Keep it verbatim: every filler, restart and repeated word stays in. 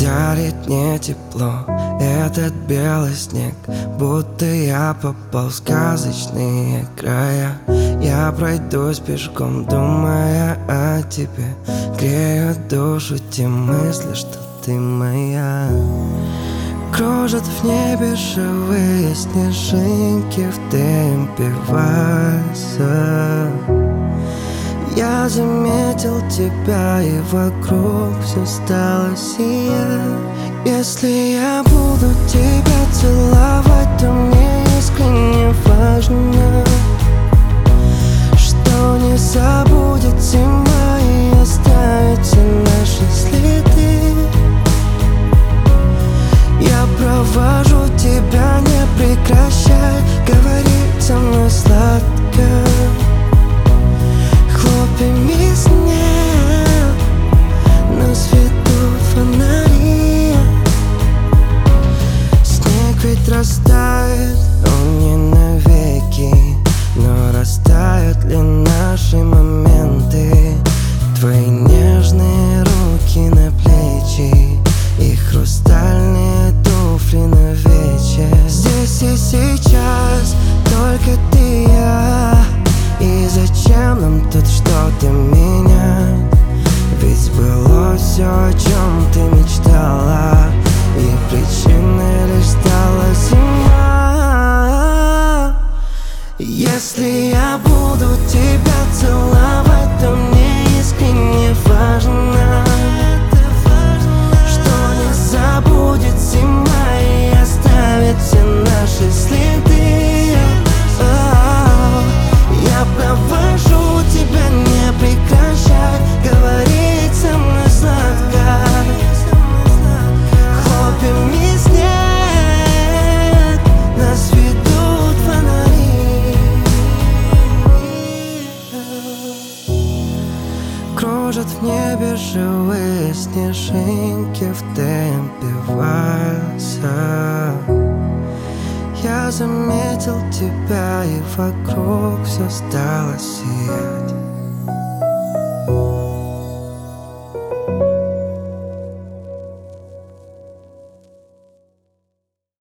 Жарит не тепло этот белый снег, будто я попал в сказочные края. Я пройдусь пешком, думая о тебе. Греют душу те мысли, что ты моя. Кружат в небе живые снежинки, в темпе вальса. Я заметил тебя, и вокруг все стало сиять. Если я буду тебя целовать, то мне искренне важно, что не забудет зима и оставит все наши следы. Я провожу тебя, не прекращай говорить со мной сладко. Хлопьями снег, нас ведут фонари. Снег ведь растает, он не навеки, но растают ли наши моменты? Твои нежные руки на плечи и хрустальные туфли на вечер. Здесь и сейчас только ты и я. И зачем нам тут что-то менять? Ведь сбылось все, о чем ты мечтала, и причиной лишь стала зима. Если я буду тебя целовать, то мне искренне важно, что не забудет зима и оставит все наши следы. Я провожу тебя, не прекращай говорить со мной сладко. Хлопьями снег, нас ведут фонари. Кружат в небе живые снежинки, в темпе вальса. Я заметил тебя, и вокруг все стало сиять.